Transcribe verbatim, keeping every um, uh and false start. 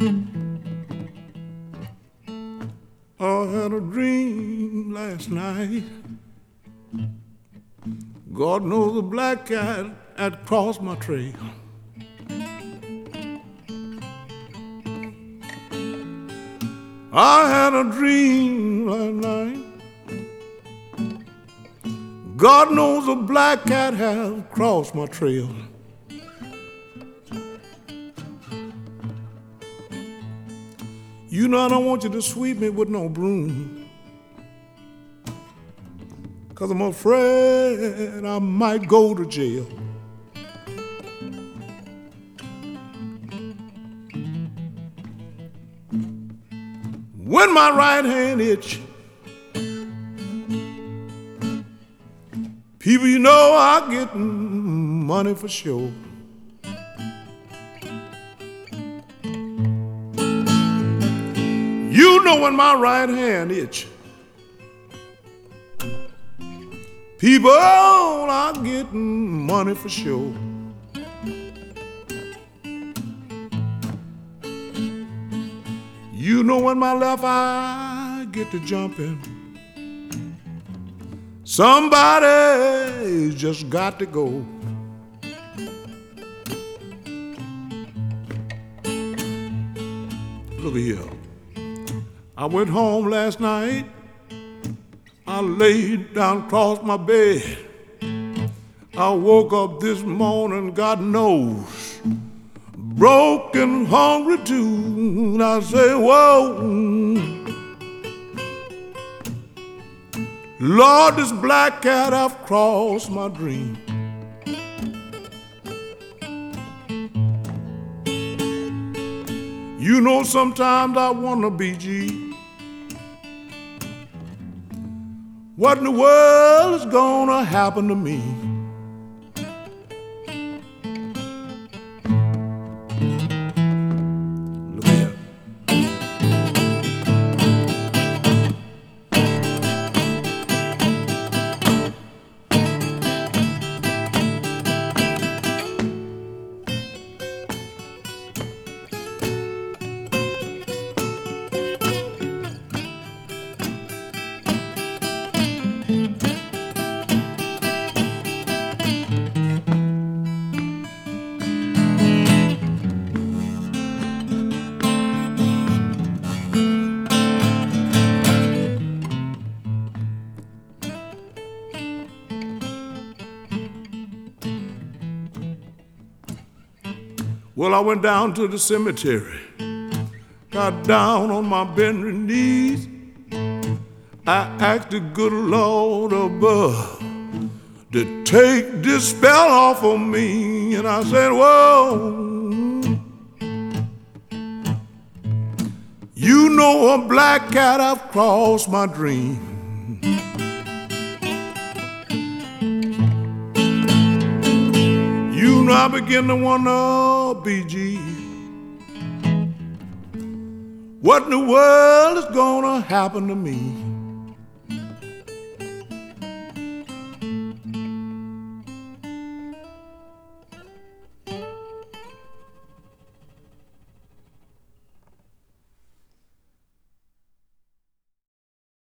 I had a dream last night. God knows a black cat had crossed my trail. I had a dream last night. God knows a black cat has crossed my trail. You know I don't want you to sweep me with no broom, 'cause I'm afraid I might go to jail. When my right hand itch, people, you know I get money for sure. You know when my right hand itch, people, I get money for sure. You know when my left eye get to jumping, somebody just got to go. Look here. I went home last night. I laid down across my bed. I woke up this morning, God knows, broken, hungry too. And I say, whoa, Lord, this black cat have crossed my dream. You know sometimes I wanna be G. What in the world is gonna happen to me? Look here. Well, I went down to the cemetery, got down on my bending knees. I asked the good Lord above to take this spell off of me. And I said, whoa, you know a black cat have crossed my dream. You know I begin to wonder, B G, what in the world is gonna happen to me?